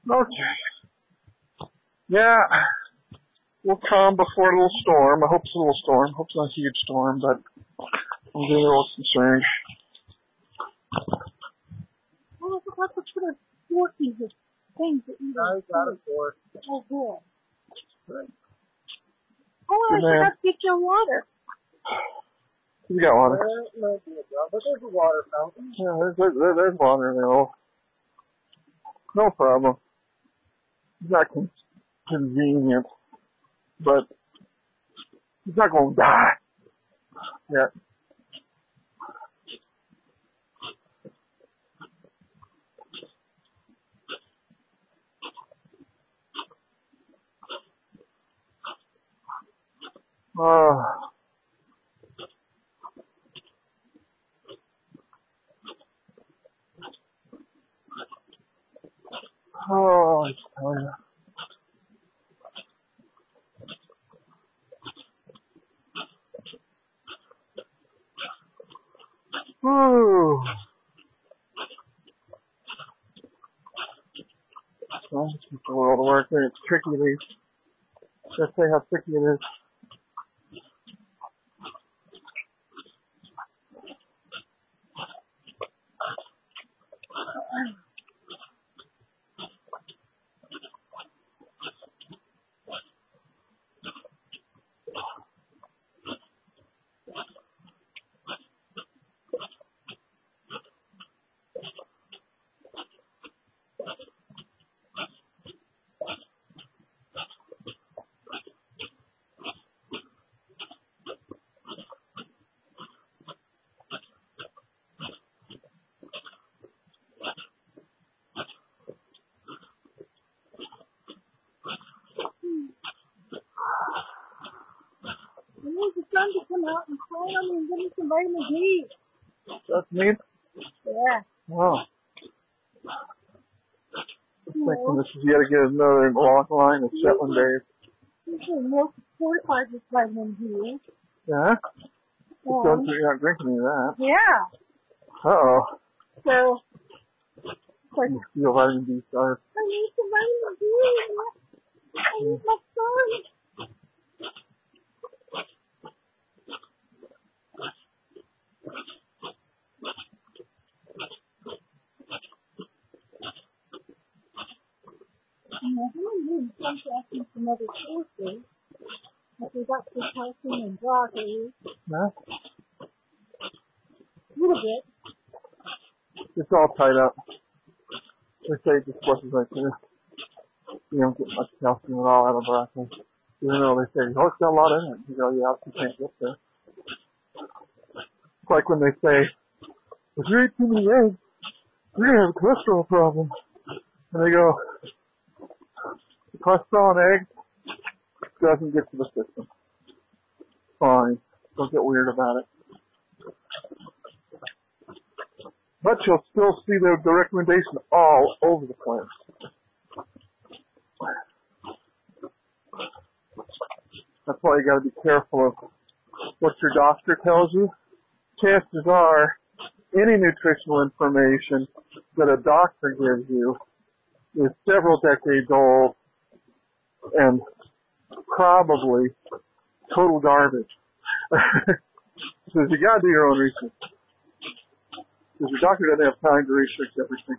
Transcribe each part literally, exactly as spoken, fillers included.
Okay. Yeah. We'll calm before a little storm. I hope it's a little storm. I hope it's not a huge storm, but I'm getting a little concerned. Oh, I forgot to put a fork in the things that you I got a fork. Oh, good. Right. Oh, I Good man. forgot to get your water. You got water. There might be a drop, but there's a water fountain. Yeah, there's, there's, there's water there. No problem. It's not con- convenient, but he's not going to die yet. Oh. Oh, I tell you. Woo. Well, it's a world of work there. It's tricky. They just say how tricky it is. I need the sun to come out and shine on me and give me some vitamin D. That's neat. Yeah. Wow. I'm thinking this is yet to get another long line of Shetland days. Usually milk is fortified with vitamin D. Yeah? Yeah. Don't, you're not drinking any of that. Yeah. Uh-oh. So, like, You feel vitamin D starved. I need some vitamin D. I need my son. And I really need some asking some other sources. Like we got some calcium and broccoli. Yeah? A little bit. It's all tied up. They say it just wasn't like this. You don't get much calcium at all out of broccoli. Even though they say, oh, it's got a lot in it. You go, yeah, you can't get there. It's like when they say, if you eat too many eggs, you're going to have a cholesterol problem. And they go, the cholesterol in eggs doesn't get to the system. Fine. Don't get weird about it. But you'll still see the, the recommendation all over the place. That's why you got to be careful of what your doctor tells you. Chances are, any nutritional information that a doctor gives you is several decades old and probably total garbage. So you got to do your own research. Because your doctor doesn't have time to research everything.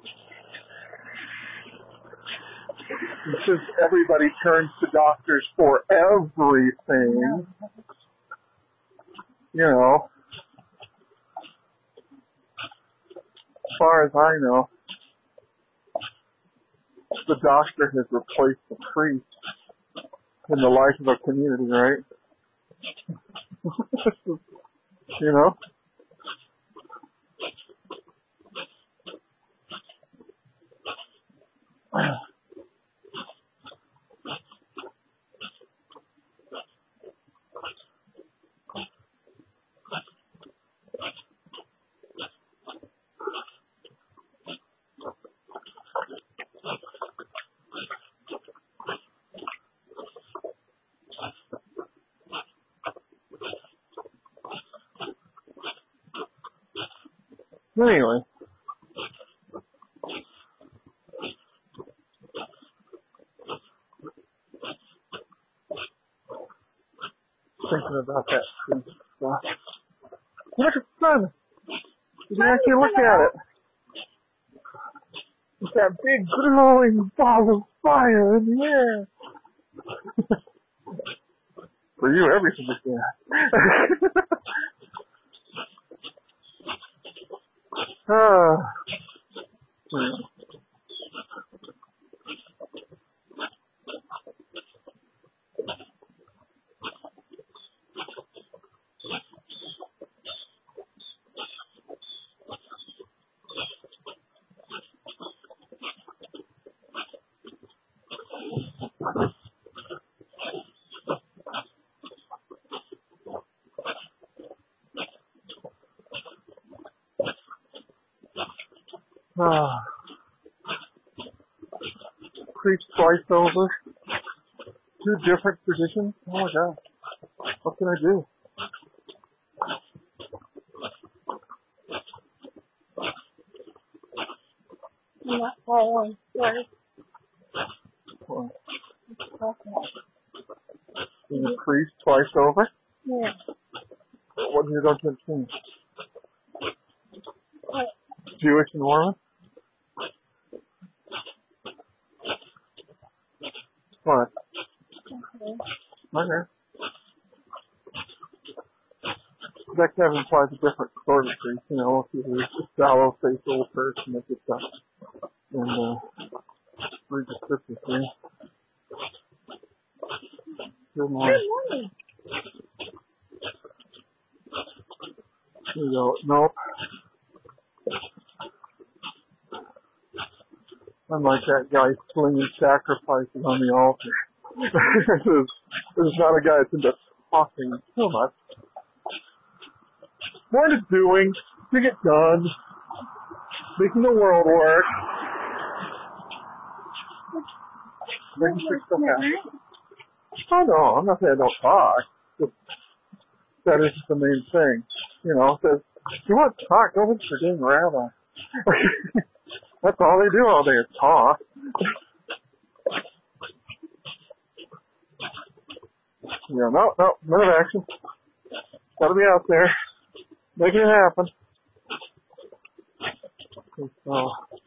And since everybody turns to doctors for everything, you know, as far as I know, the doctor has replaced the priest in the life of a community, right? You know? Anyway, talking about that priest stuff. Look at the sun. You can actually look at it. It's that big glowing ball of fire in the air. For you, everything is there. Ah. Ah. Preached twice over. Two different traditions. Oh my God. What can I do? I'm not following. Sorry. Well, is it preached twice over? Yeah. What do you don't understand? What? Jewish and Mormon? What? Okay. Okay. That kind of implies a different sort of priest, you know, if you're a shallow, faithful person that gets up and uh, read the scriptures to you. Good morning. Good morning. You go, nope. I'm like that guy slinging sacrifices on the altar. this, is, this is not a guy that's into talking too much. More into doing, to get done, making the world work, making sure stuff happens. Oh no, I'm not saying I don't talk. Just, that is the main thing. You know, says, if you want to talk, go listen for Dean Rabbi. That's all they do all day is talk. You know, no, no, none of action. Gotta be out there. Making it happen. Okay, so,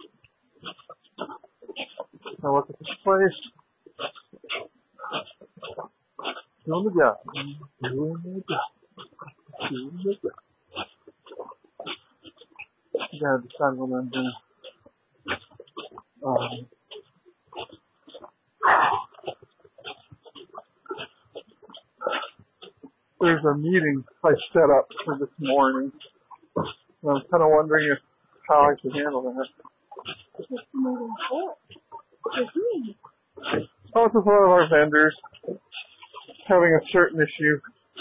now look at this place. Doing the job. Doing the job. Doing the job. I gotta decide what I'm doing. Um, there's a meeting I set up for this morning. And I'm kind of wondering if how I should handle that. What's the meeting for? With me. Oh, it's with one of our vendors having a certain issue.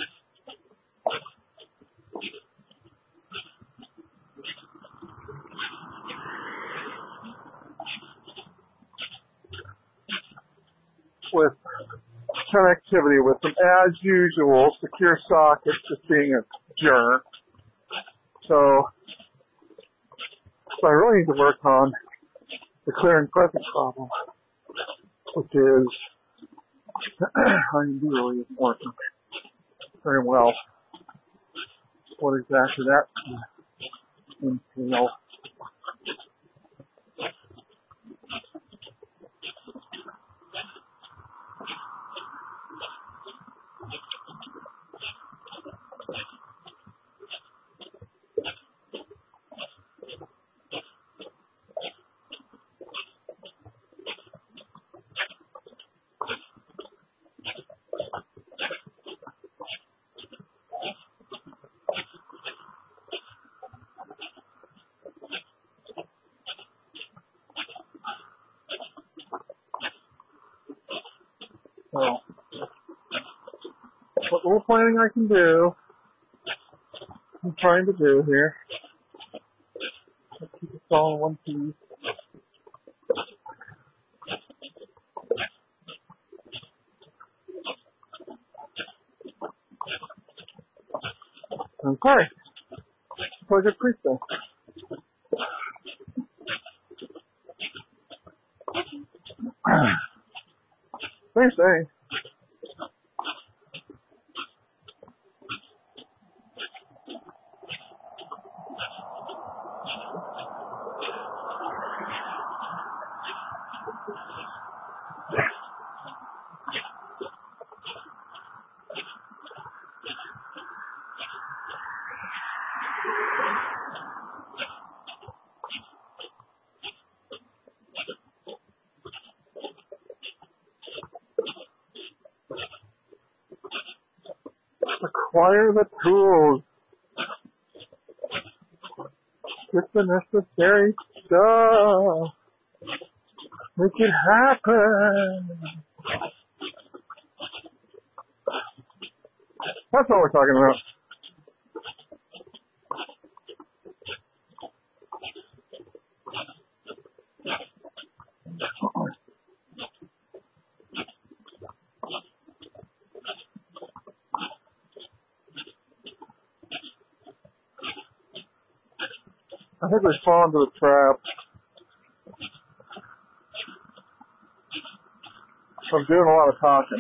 With connectivity with them, as usual, secure sockets just being a jerk. So, so I really need to work on the clear and present problem, which is I M D really isn't working very well. What exactly that entails. So, what little planning I can do, I'm trying to do here. Let's keep it all in one piece. Okay. Pleasure preacher. Same thing. acquire the tools. Get the necessary stuff. Make it happen. That's what we're talking about. I think we fall into the trap. I'm doing a lot of talking.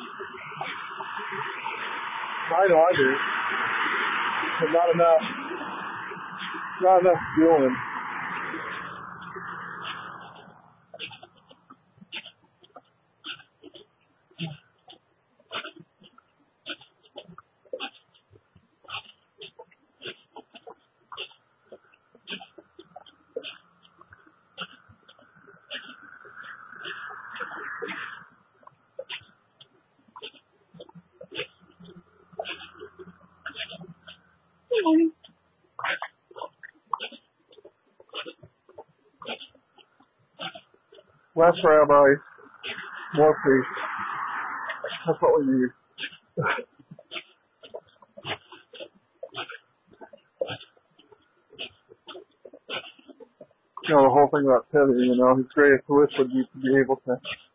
I know I do. But not enough. Not enough doing. Less rabbis, more priests. That's what we need. You know, the whole thing about Teddy, you know, his greatest wish would be to be able to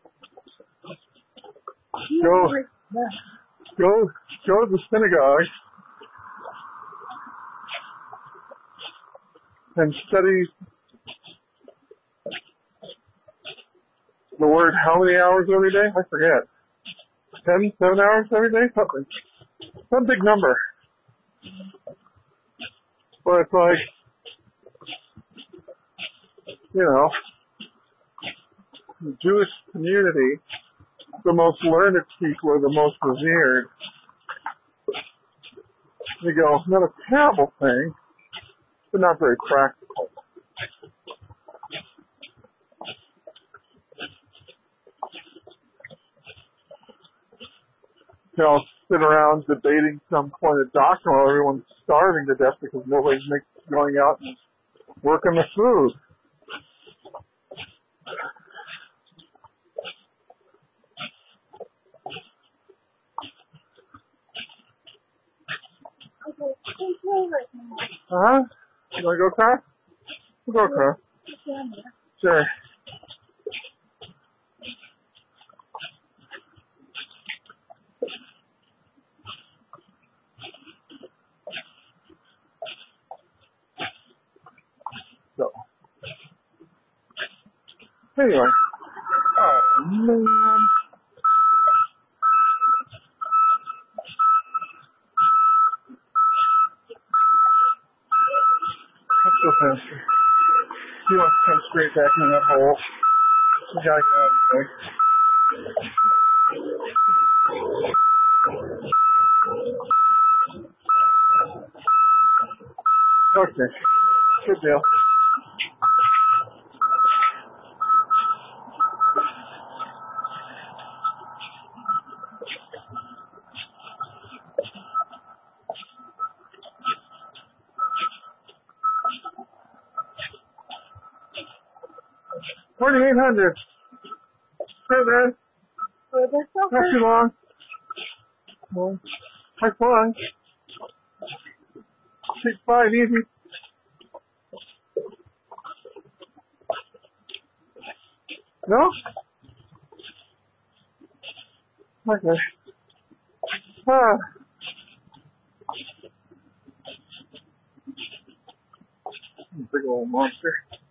go, go, go to the synagogue and study the word how many hours every day? I forget. Ten, seven hours every day? Something. Some big number. But it's like, you know, the Jewish community, the most learned people are the most revered. You go, not a terrible thing, but not very practical. You know, sit around debating some point of doctrine while everyone's starving to death because nobody's make, going out and working the food. Uh-huh. You want to go across? We'll go across. Sure. So. Anyway. Oh, man. Let's go faster. He wants to come straight back in that hole. We gotta get out of the way. Okay. Good deal. forty-eight hundred. Hey, man. Not too long. Well, have fun. Take five easy. No? Okay. Ah. Big old monster.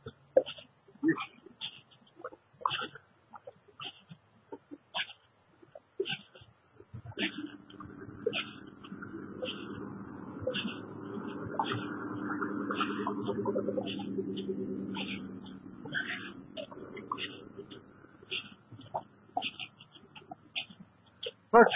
Look.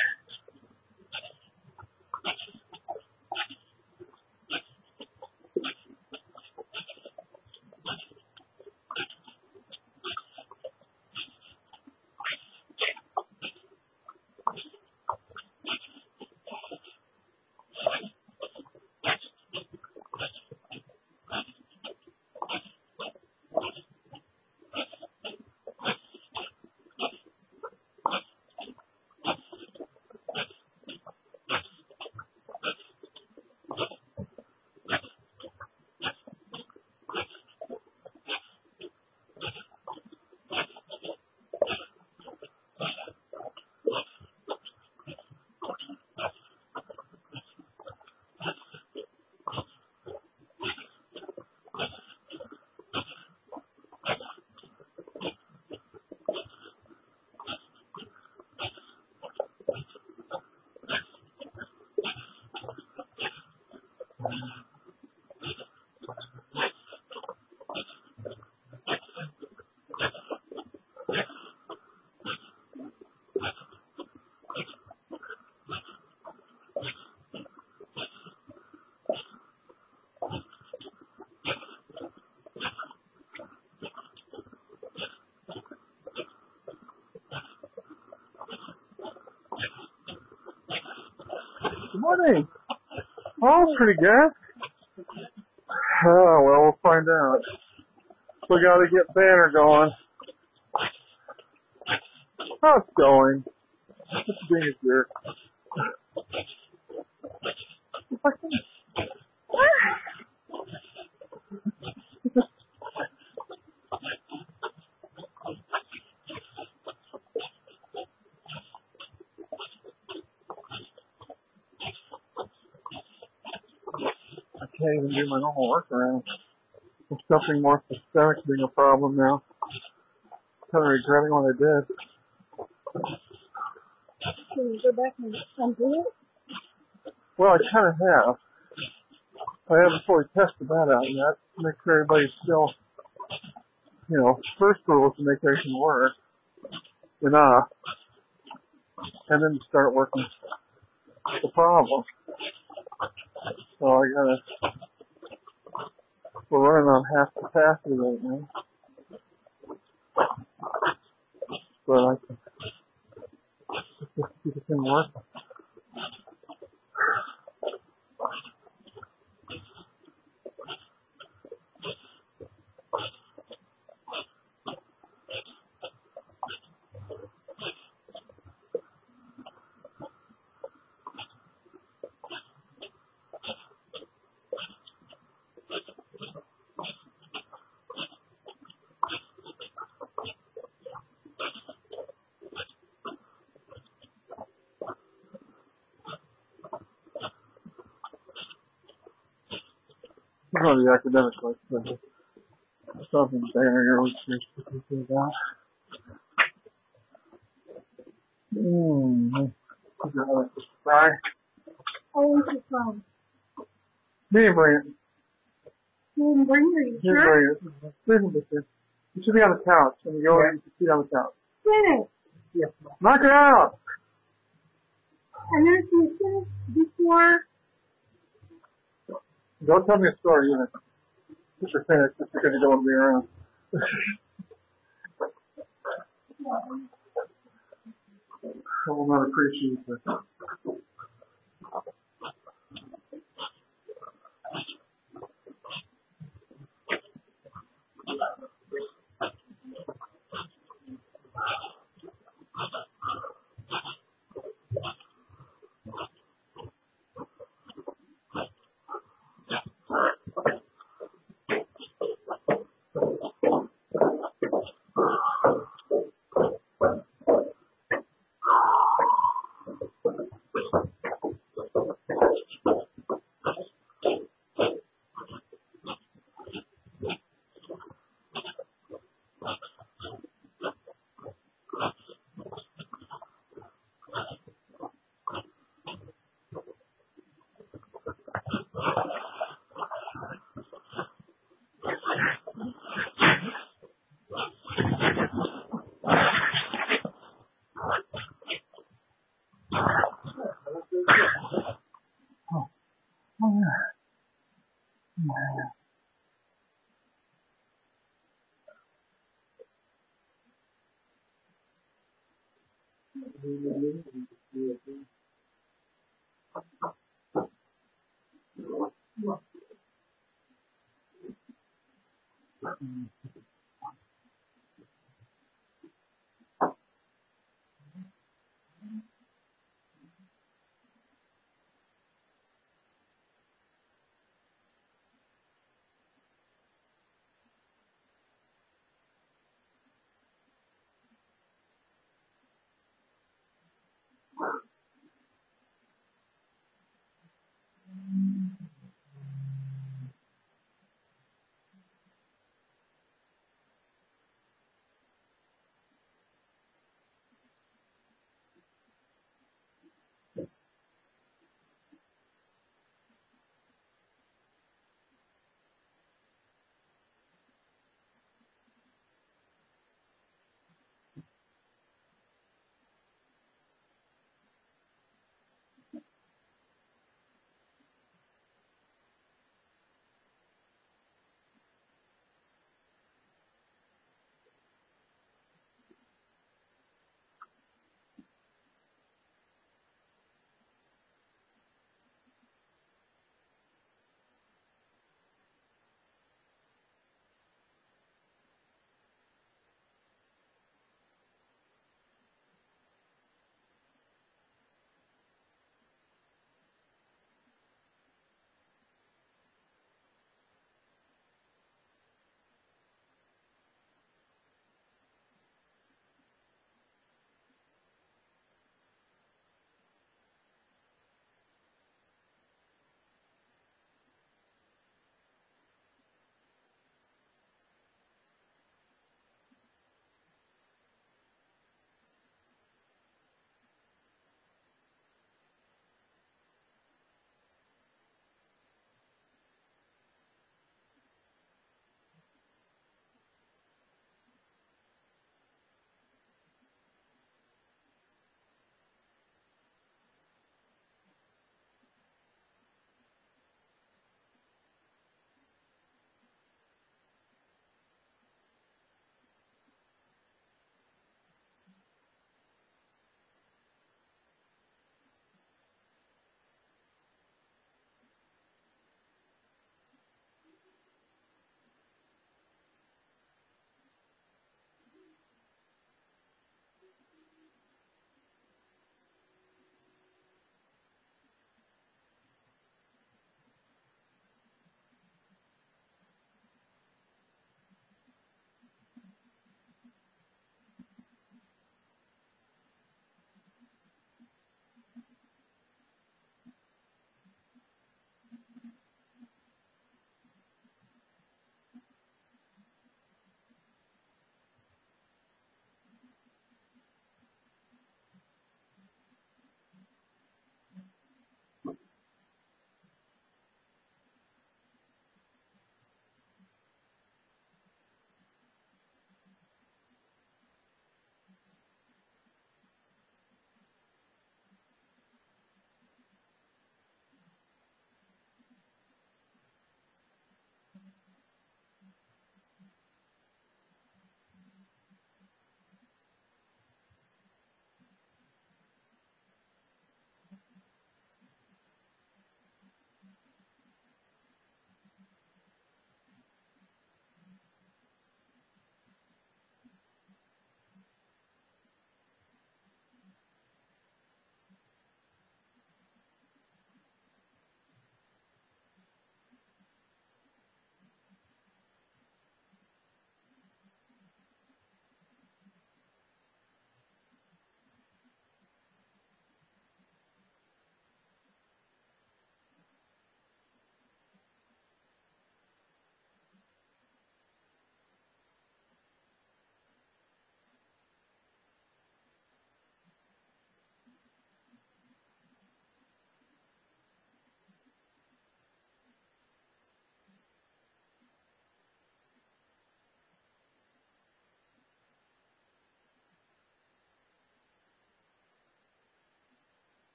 Morning. Oh, pretty good. Oh, well, we'll find out. We got to get Banner going. How's it going? Just being a jerk. I can't even do my normal workaround. There's something more systemic being a problem now. I'm kind of regretting what I did. Can you go back and undo it? Well, I kind of have. I haven't fully tested that out yet. Make sure everybody's still, you know, first rule is to make everything work enough, and then start working the problem. So I gotta, we're running on half capacity right now. But I can just keep the thing working. It's going to be academic question. Something there was just thinking about. Hmm. Right. Oh, it's fine. Me and Brent. You didn't bring her, you Me and sure? Brent. Listen to this. You should be on the couch. When you go, you should sit on the couch. Finish. Yes. Knock it out! And then she finished before. Don't tell me a story either. Just for finish, if you're going to go and be around. I will not appreciate this. Oh, yeah.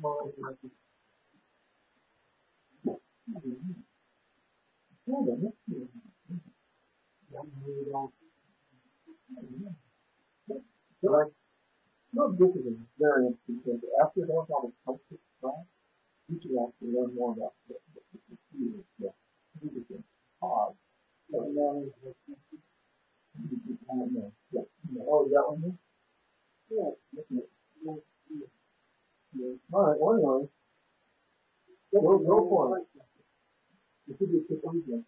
No, this is a very interesting thing. After you learn how to touch this class, you should actually learn more about the computer. Yeah. Computer cause. I don't know. Yeah. Oh, that one? Yeah. All right, well, anyway. Go, go for it. You should be a quick one.